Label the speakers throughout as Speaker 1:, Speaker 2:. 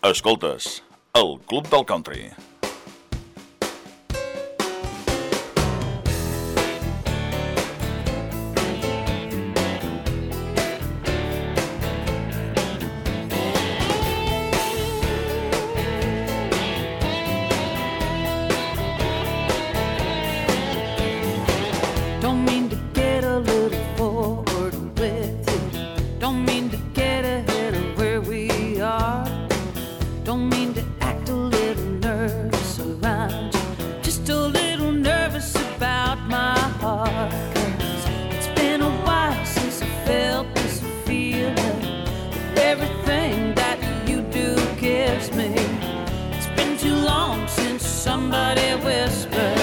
Speaker 1: Escoltes, el Club del Country.
Speaker 2: Don't mean to get a little forward with you. Don't mean to get ahead of where we are. Don't mean to act a little nervous around you. Just a little nervous about my heart. 'Cause it's been a while since I felt this feeling. Everything that you do gives me. It's been too long since somebody whispered.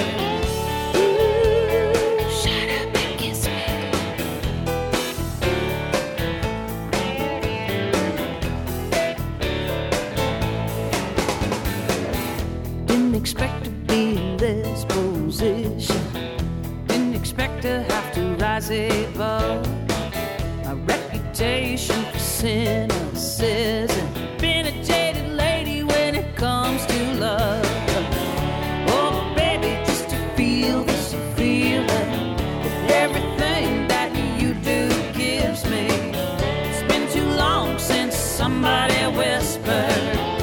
Speaker 2: Expect to be in this position. Didn't expect to have to rise above. My reputation for cynicism. Been a jaded lady when it comes to love. Oh baby, just to feel this feeling that everything that you do gives me. It's been too long since somebody whispered.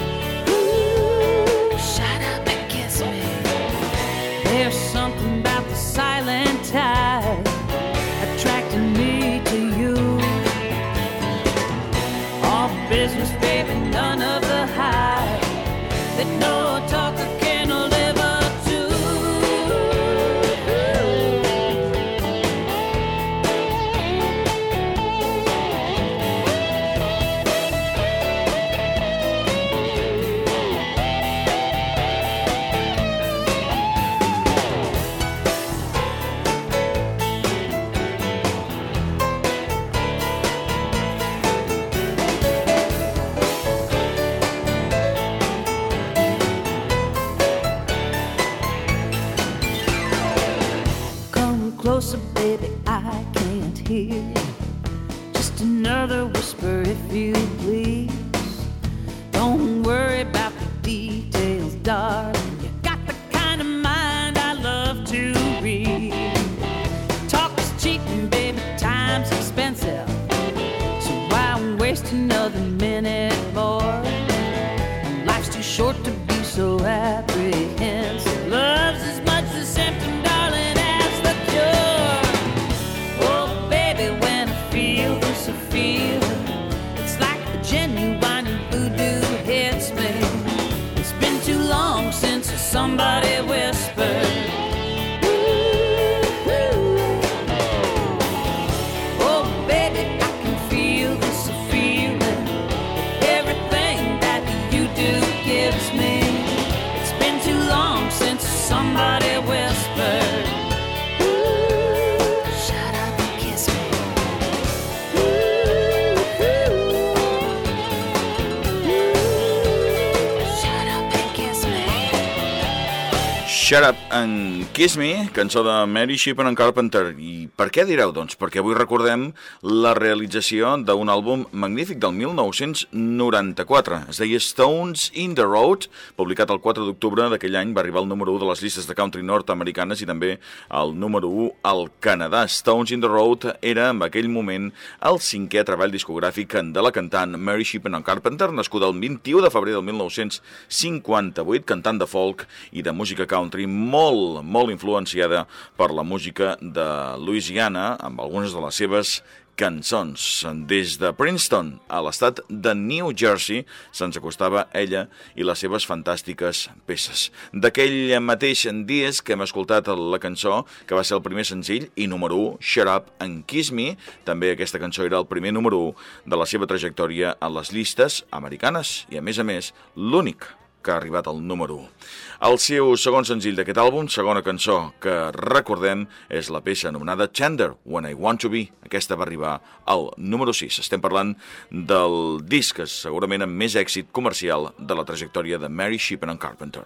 Speaker 2: There's something about the silent tide attracting me to you. All business, baby, none of the hype that no talker can live up to. Closer, baby, I can't hear you. Just another whisper, if you please. Don't worry about the details, darling. You got the kind of mind I love to read. Talk is cheating, baby, time's expensive. So why waste another minute more? Life's too short to be so apprehensive. Love's as much the symptom, darling, as the cure. Oh, baby, when I feel this feeling, it's like the genuine voodoo hits me. It's been too long since somebody whispered. Oh, baby, I can feel this feeling. Everything that you do gives me. It's been too long since somebody whispered. Shut up and kiss me. Shut up and kiss me.
Speaker 1: Shut Up and Kiss Me, cançó de Mary Shipman and Carpenter. I per què direu? Doncs perquè avui recordem la realització d'un àlbum magnífic del 1994. Es deia Stones in the Road, publicat el 4 d'octubre d'aquell any. Va arribar al número 1 de les llistes de country nord-americanes i també al número 1 al Canadà. Stones in the Road era, en aquell moment, el 5è treball discogràfic de la cantant Mary Shipman and Carpenter, nascuda el 21 de febrer del 1958, cantant de folk i de música country molt influenciada per la música de Louisiana, amb algunes de les seves cançons. Des de Princeton, a l'estat de New Jersey, se'ns acostava ella i les seves fantàstiques peces. D'aquell mateix dies que hem escoltat la cançó, que va ser el primer senzill i número 1, Shut Up and Kiss Me. També aquesta cançó era el primer número 1 de la seva trajectòria a les llistes americanes i, a més, l'únic que ha arribat al número 1. El seu segon senzill d'aquest àlbum, segona cançó que recordem, és la peça anomenada Tender, When I Want to Be. Aquesta va arribar al número 6. Estem parlant del disc segurament amb més èxit comercial de la trajectòria de Mary Shipman and Carpenter.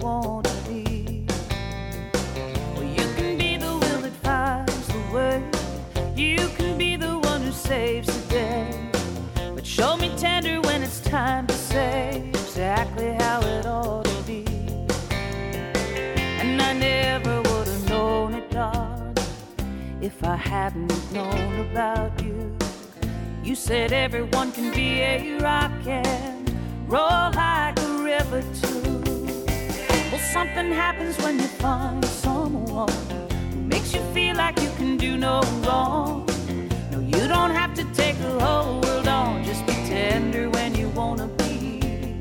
Speaker 2: want to be. Well, you can be the will that finds the way. You can be the one who saves the day. But show me tender when it's time to say exactly how it ought to be. And I never would have known it, darling, if I hadn't known about you. You said everyone can be a rock and roll like a river too. Well, something happens when you find someone who makes you feel like you can do no wrong. No, you don't have to take the whole world on. Just be tender when you wanna be.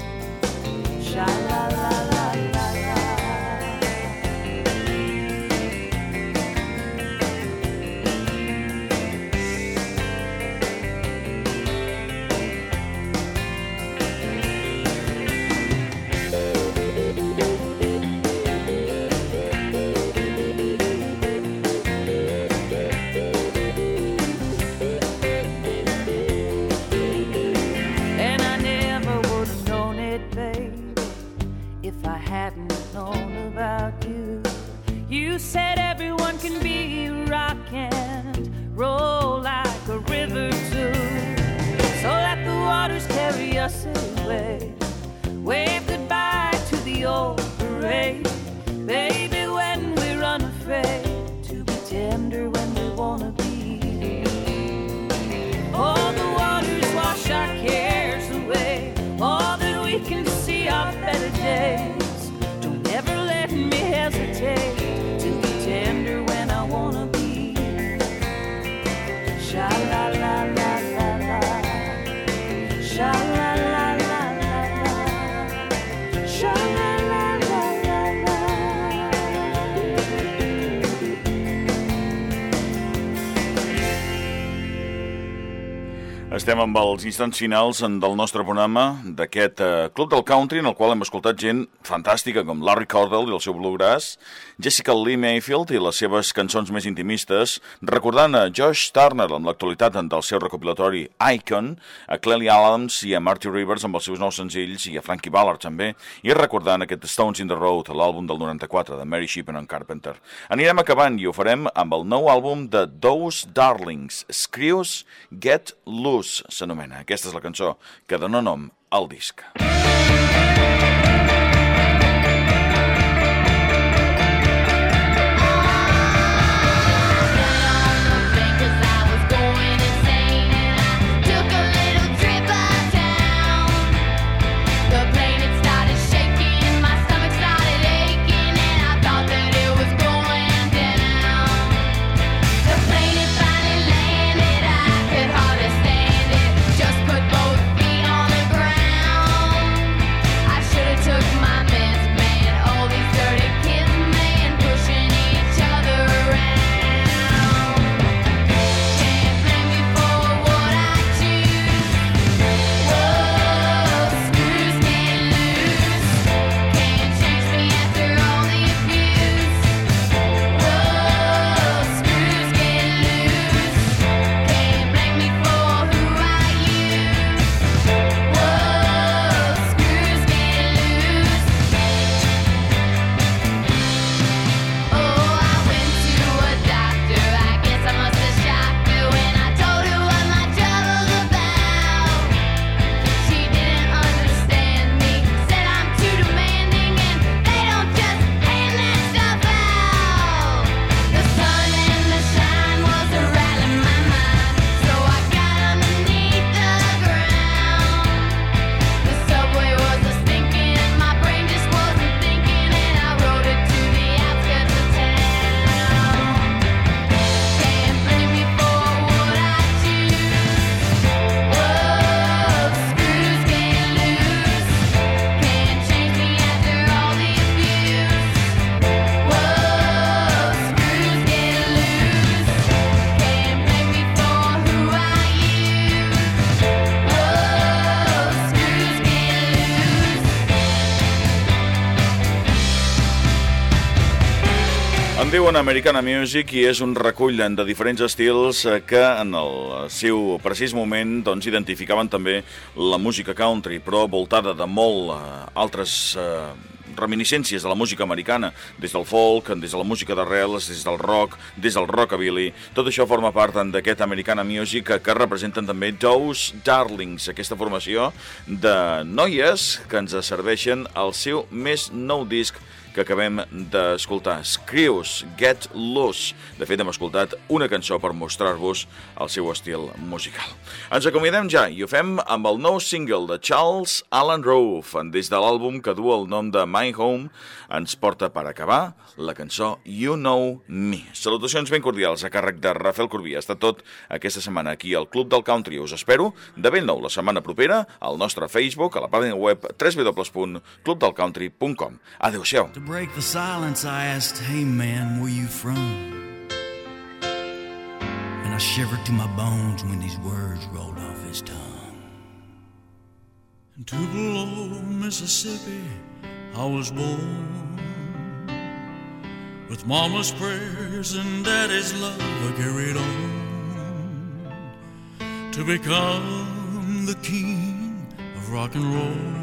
Speaker 2: Sha-la-la-la-la-la. You said everyone can be rock and roll like a river too. So let the waters carry us away. Wave goodbye to the old parade. Baby, when we're unafraid to be tender when we wanna be. All the waters wash our cares away. All that we can see are better days. Don't ever let me hesitate. Tender when I wanna be. Sha la la la la la. Sha la la la la la. Sha la la la la la.
Speaker 1: Estem amb els instants finals del nostre programa d'aquest Club del Country, en el qual hem escoltat gent fantàstica com Larry Cardwell i el seu bluegrass, Jessica Lee Mayfield i les seves cançons més intimistes, recordant a Josh Turner amb l'actualitat del seu recopilatori Icon, a Clelly Adams i a Marty Rivers amb els seus nous senzills i a Frankie Ballard també, i recordant aquest Stones in the Road, l'àlbum del 94 de Mary Shipman and Carpenter. Anirem acabant i ho farem amb el nou àlbum de Those Darlings, Screws Get Loose s'anomena. Aquesta és la cançó que dona nom al disc. En diuen Americana Music i és un recull de diferents estils que en el seu precís moment doncs, identificaven també la música country, però voltada de molt altres reminiscències de la música americana, des del folk, des de la música d'arrels, des del rock, des del rockabilly. Tot això forma part d'aquest Americana Music que representen també Those Darlings, aquesta formació de noies que ens serveixen el seu més nou disc que acabem d'escoltar, Screws, Get Loose. De fet, hem escoltat una cançó per mostrar-vos el seu estil musical. Ens acomiadem ja i ho fem amb el nou single de Charles Allen Roof. Des de l'àlbum que du el nom de My Home, ens porta per acabar la cançó You Know Me. Salutacions ben cordials a càrrec de Rafael Corbí. Ha estat tot aquesta setmana aquí al Club del Country. Us espero de ben nou la setmana propera al nostre Facebook, a la pàgina web www.clubdelcountry.com. Adéu-siau.
Speaker 3: To break the silence, I asked, "Hey man, where you from?" And I shivered to my bones when these words rolled off his tongue. In Tupelo, Mississippi, I was born. With mama's prayers and daddy's love, I carried on to become the king of rock and roll.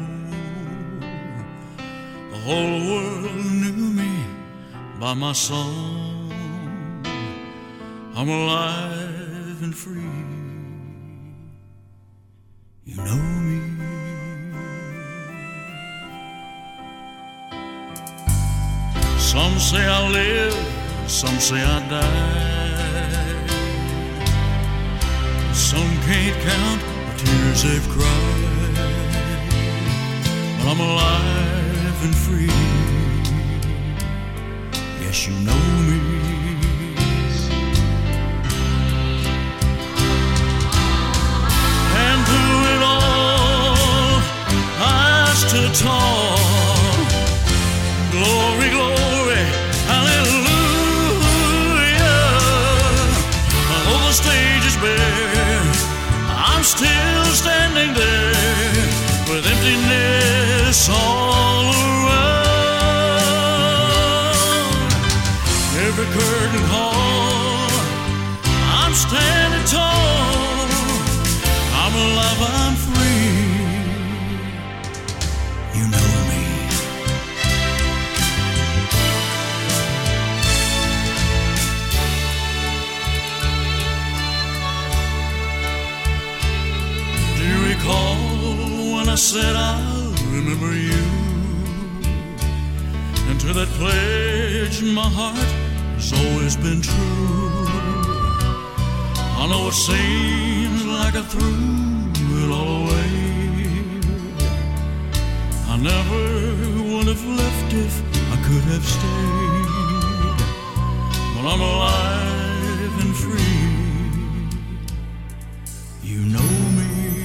Speaker 3: The whole world knew me by my song. I'm alive and free. You know me. Some say I live, some say I die. Some can't count the tears they've cried. But I'm alive and free. Yes, you know me. And through it all, I stood tall. Glory, glory, hallelujah. Although the stage is bare, I'm still standing there with emptiness all around. Every curtain call, I'm standing tall. I'm alive, I'm free. You know me. Do you recall when I said I'll remember you? And to that pledge my heart has always been true. I know it seems like I threw it all away. I never would have left if I could have stayed. But I'm alive and free. You know me.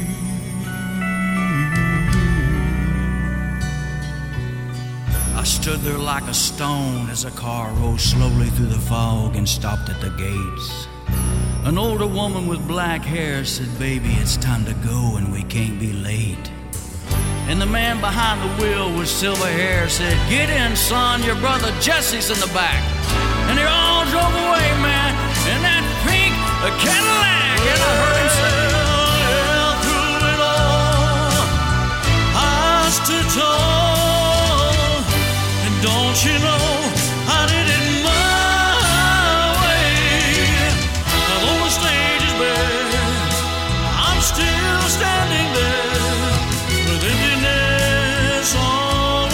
Speaker 3: I stood there like a stone as a car rolled slowly through the fog and stopped at the gates. An older woman with black hair said, "Baby, it's time to go and we can't be late." And the man behind the wheel with silver hair said, "Get in, son, your brother Jesse's in the back." And they all drove away, man, in that pink Cadillac. And I heard him say, "Well, through it all, I stood tall. And don't you know, I did it my way. Although the stage is bare, I'm still standing there with emptiness all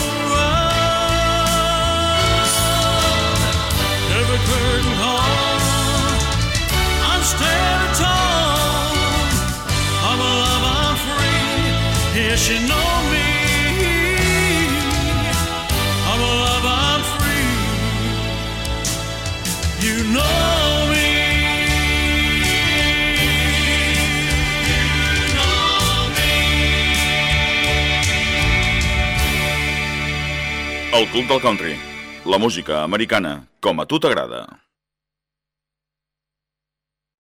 Speaker 3: around. Every curtain call, I'm standing tall. I'm alive, I'm free. Yes, you know me. I'm alive, I'm free. You know me. You know me.
Speaker 1: El Club del Country. La música americana com a tu t'agrada.